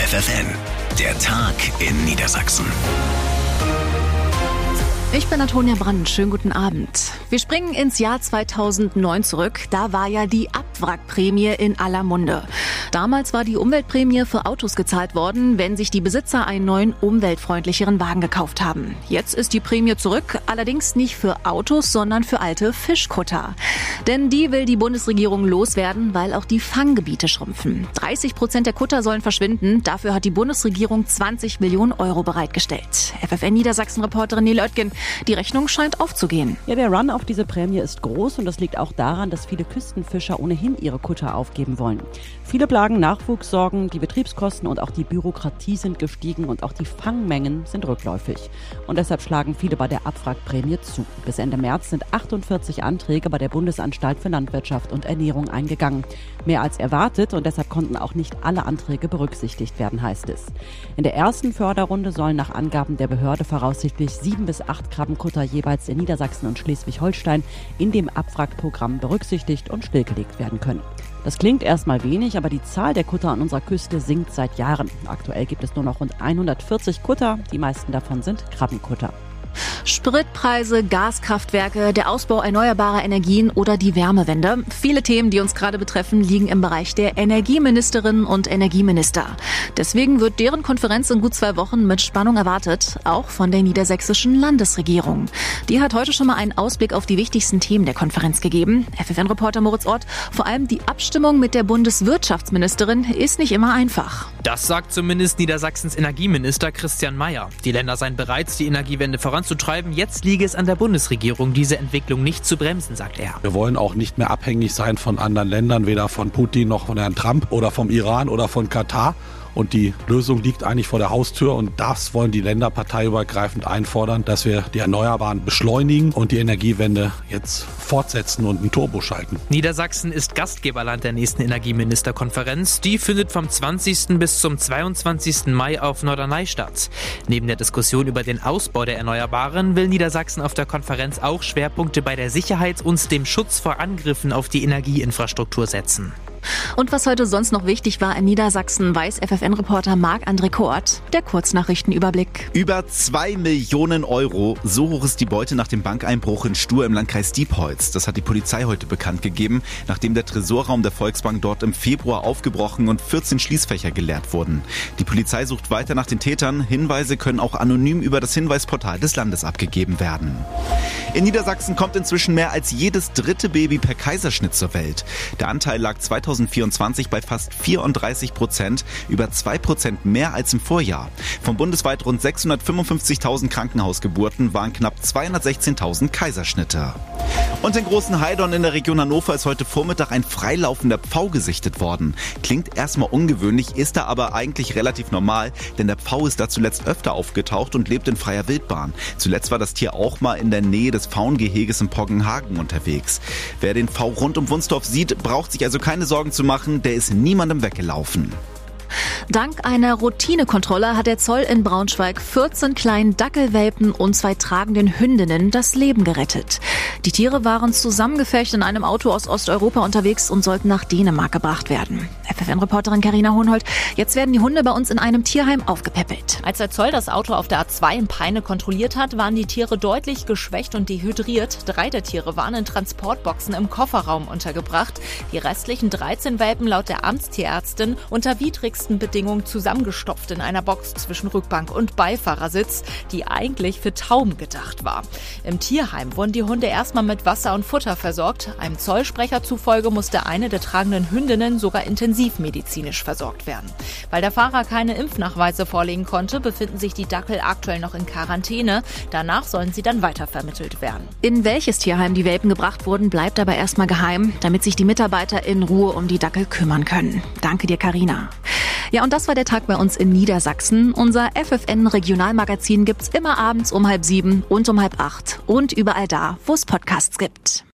FFN, der Tag in Niedersachsen. Ich bin Antonia Brandt. Schönen guten Abend. Wir springen ins Jahr 2009 zurück. Da war ja die Abwrackprämie in aller Munde. Damals war die Umweltprämie für Autos gezahlt worden, wenn sich die Besitzer einen neuen, umweltfreundlicheren Wagen gekauft haben. Jetzt ist die Prämie zurück, allerdings nicht für Autos, sondern für alte Fischkutter. Denn die will die Bundesregierung loswerden, weil auch die Fanggebiete schrumpfen. 30% der Kutter sollen verschwinden. Dafür hat die Bundesregierung 20 Millionen Euro bereitgestellt. FFN Niedersachsen-Reporterin Nele Oettgen. Die Rechnung scheint aufzugehen. Ja, der Run auf diese Prämie ist groß und das liegt auch daran, dass viele Küstenfischer ohnehin ihre Kutter aufgeben wollen. Viele plagen Nachwuchssorgen, die Betriebskosten und auch die Bürokratie sind gestiegen und auch die Fangmengen sind rückläufig. Und deshalb schlagen viele bei der Abwrackprämie zu. Bis Ende März sind 48 Anträge bei der Bundesanstalt für Landwirtschaft und Ernährung eingegangen. Mehr als erwartet und deshalb konnten auch nicht alle Anträge berücksichtigt werden, heißt es. In der ersten Förderrunde sollen nach Angaben der Behörde voraussichtlich 7 bis 8 Krabbenkutter jeweils in Niedersachsen und Schleswig-Holstein in dem Abwrackprogramm berücksichtigt und stillgelegt werden können. Das klingt erstmal wenig, aber die Zahl der Kutter an unserer Küste sinkt seit Jahren. Aktuell gibt es nur noch rund 140 Kutter, die meisten davon sind Krabbenkutter. Spritpreise, Gaskraftwerke, der Ausbau erneuerbarer Energien oder die Wärmewende. Viele Themen, die uns gerade betreffen, liegen im Bereich der Energieministerinnen und Energieminister. Deswegen wird deren Konferenz in gut 2 Wochen mit Spannung erwartet, auch von der niedersächsischen Landesregierung. Die hat heute schon mal einen Ausblick auf die wichtigsten Themen der Konferenz gegeben. FFN-Reporter Moritz Ort, vor allem die Abstimmung mit der Bundeswirtschaftsministerin ist nicht immer einfach. Das sagt zumindest Niedersachsens Energieminister Christian Mayer. Die Länder seien bereit, die Energiewende voranzutreiben. Jetzt liege es an der Bundesregierung, diese Entwicklung nicht zu bremsen, sagt er. Wir wollen auch nicht mehr abhängig sein von anderen Ländern, weder von Putin noch von Herrn Trump oder vom Iran oder von Katar. Und die Lösung liegt eigentlich vor der Haustür und das wollen die Länder parteiübergreifend einfordern, dass wir die Erneuerbaren beschleunigen und die Energiewende jetzt fortsetzen und einen Turbo schalten. Niedersachsen ist Gastgeberland der nächsten Energieministerkonferenz. Die findet vom 20. bis zum 22. Mai auf Norderney statt. Neben der Diskussion über den Ausbau der Erneuerbaren will Niedersachsen auf der Konferenz auch Schwerpunkte bei der Sicherheit und dem Schutz vor Angriffen auf die Energieinfrastruktur setzen. Und was heute sonst noch wichtig war in Niedersachsen, weiß FFN-Reporter Marc-André Kort. Der Kurznachrichtenüberblick. Über 2 Millionen Euro, so hoch ist die Beute nach dem Bankeinbruch in Stur im Landkreis Diepholz. Das hat die Polizei heute bekannt gegeben, nachdem der Tresorraum der Volksbank dort im Februar aufgebrochen und 14 Schließfächer geleert wurden. Die Polizei sucht weiter nach den Tätern. Hinweise können auch anonym über das Hinweisportal des Landes abgegeben werden. In Niedersachsen kommt inzwischen mehr als jedes 3. Baby per Kaiserschnitt zur Welt. Der Anteil lag 2024 bei fast 34%, über 2% mehr als im Vorjahr. Von bundesweit rund 655.000 Krankenhausgeburten waren knapp 216.000 Kaiserschnitte. Und in Großenheidorn in der Region Hannover ist heute Vormittag ein freilaufender Pfau gesichtet worden. Klingt erstmal ungewöhnlich, ist da aber eigentlich relativ normal, denn der Pfau ist da zuletzt öfter aufgetaucht und lebt in freier Wildbahn. Zuletzt war das Tier auch mal in der Nähe des Pfauengeheges in Poggenhagen unterwegs. Wer den Pfau rund um Wunstorf sieht, braucht sich also keine Sorgen zu machen, der ist niemandem weggelaufen. Dank einer Routinekontrolle hat der Zoll in Braunschweig 14 kleinen Dackelwelpen und 2 tragenden Hündinnen das Leben gerettet. Die Tiere waren zusammengepfercht in einem Auto aus Osteuropa unterwegs und sollten nach Dänemark gebracht werden. FFN-Reporterin Carina Hohenhold, jetzt werden die Hunde bei uns in einem Tierheim aufgepäppelt. Als der Zoll das Auto auf der A2 in Peine kontrolliert hat, waren die Tiere deutlich geschwächt und dehydriert. 3 der Tiere waren in Transportboxen im Kofferraum untergebracht. Die restlichen 13 Welpen laut der Amtstierärztin unter widrigsten Bedingungen zusammengestopft in einer Box zwischen Rückbank und Beifahrersitz, die eigentlich für Tauben gedacht war. Im Tierheim wurden die Hunde erstmal mit Wasser und Futter versorgt. Einem Zollsprecher zufolge musste eine der tragenden Hündinnen sogar intensivmedizinisch versorgt werden. Weil der Fahrer keine Impfnachweise vorlegen konnte, befinden sich die Dackel aktuell noch in Quarantäne. Danach sollen sie dann weitervermittelt werden. In welches Tierheim die Welpen gebracht wurden, bleibt aber erstmal geheim, damit sich die Mitarbeiter in Ruhe um die Dackel kümmern können. Danke dir, Carina. Ja, und das war der Tag bei uns in Niedersachsen. Unser FFN-Regionalmagazin gibt's immer abends um 6:30 und um 7:30 und überall da, wo es Podcasts gibt.